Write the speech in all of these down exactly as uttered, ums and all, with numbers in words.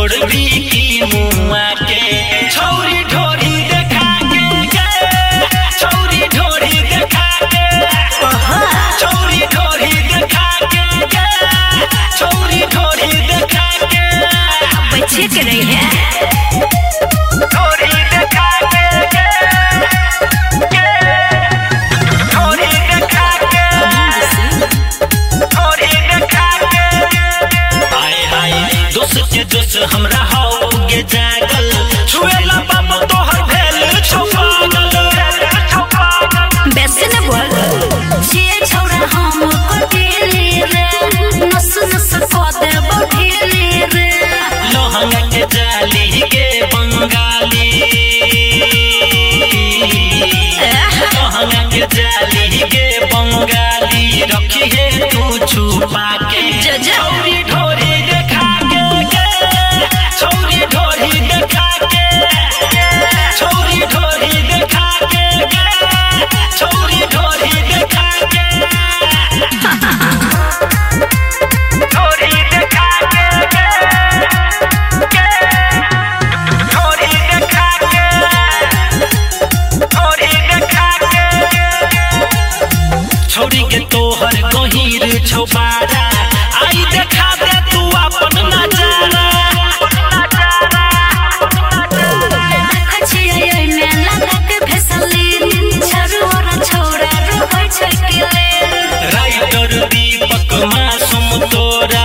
छोड़ दी की मुआ के छौरी ढोरी देखा के छौरी ढोरी देखा के छौरी ढोरी देखा के छौरी ढोरी देखा के बच्चे के रही है ढोरी देखा के ढोरी देखा के ढोरी देखा के हाय हाय दोस्त के दोस्त हमरा होगे जागल छुएला बाप तोहर भेल छपागल वैसे न बोल जे छौरा हम को दिले रे नस नस को दे बढ़िले रे लोहंगा के जाली के बंगाली लोहंगा के जाली के बंगाली रखी है तू छुपा के छौरी ढोरी देखा के छौरी ढोरी देखा के छौरी ढोरी देखा के छौरी ढोरी देखा के ढोरी देखा के ढोरी देखा के ढोरी देखा के छौरी के तोहर गहीर छौपारा आई देखा दे तू अपन नजारा अच्छे में लगा के फैसलिन छरुरा छौरा रोय छकिले राइटर दीपक मासूम तोरा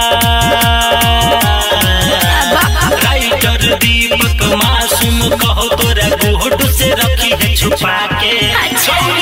राइटर दीपक मासूम कहो तोरा गोड से रखी है छुपा के अच्छा